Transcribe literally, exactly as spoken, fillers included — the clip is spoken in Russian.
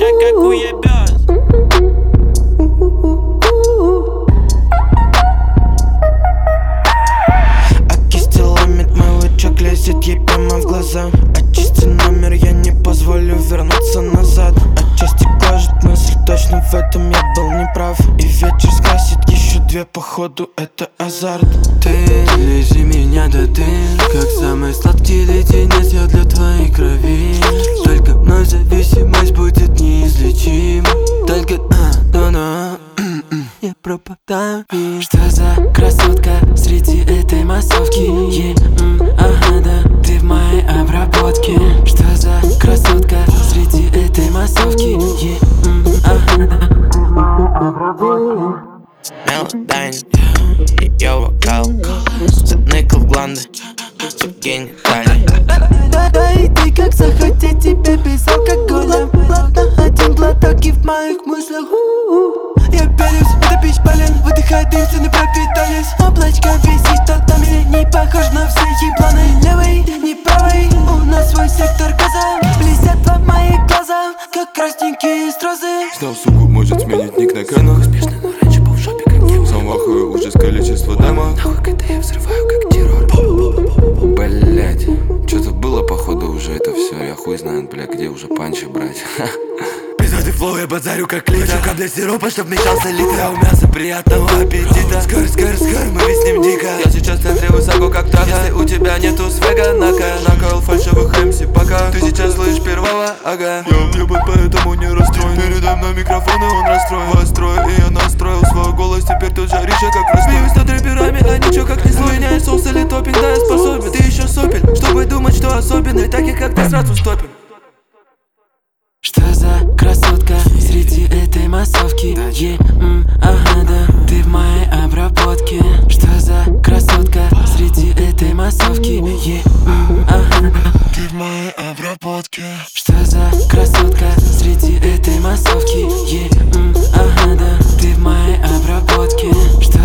как уебёс. А кисти ломит, мой лычок лезет ей прямо в глаза. Очисти номер, я не позволю вернуться назад. Отчасти кожит мысль, точно в этом я был неправ. И вечер скрасит еще две, походу это азарт. Ты лези меня до дыр, как самый сладкий леденец я для твоей крови. Только мной зависимость будет неизлечима. Только на-на-на я пропадаю. Что за красотка среди этой массовки? Е, м, ага, да, ты в моей обработке. Что за красотка среди этой массовки? Е, м, ага, да, ты в моей обработке. Мелодайн, ее вокал, затыкал в гланды, в гениталии. Да и ты как захотеть тебе без алкоголя. Один глоток и в моих мыслях я пялюсь, это пищ полен, выдыхай дым, стены пропитались. Облачко висит татами, не похож на все ебланы. Левый, не правый, у нас свой сектор газа. Блестят в мои глаза, как красненькие стразы. Знал, суку, может сменить ник на канал. Успешно, но раньше был в жопе, как Гем. Сам вахую уже с количества дама. Нахуй, когда я взрываю, как террор. Блять, что-то было походу уже это все. Я хуй знает, бля, где уже панчи брать. Пиздатый флоу, я базарю как литр. Хочу капля сиропа, чтоб мешался литр. А у мяса приятного аппетита. Скор, скор, скор, мы виснем дико. Я сейчас в центре высоко как так. Если у тебя нету свега, накая накол фальшивых эмси пока. Ты сейчас слышишь первого, ага. Я ебать, поэтому не расстроен. Передай мной микрофон, и он расстроен. Восстроил, и я настроил свой голос. Теперь тут жарища как расстроен. Смеюсь над рэперами, а ничего как не слой. Меняю соус или топпинг, да я способен. Ты еще сопель, чтобы думать, что особенный. Таких как ты сразу стопим. Что за красотка среди этой массовки? Е, м, ага, да, ты в моей обработке. Что за красотка среди этой массовки? Е, м, ага, да, Ты в моей обработке. что за красотка среди этой массовки? Е, м, ага, да, ты в моей обработке. Что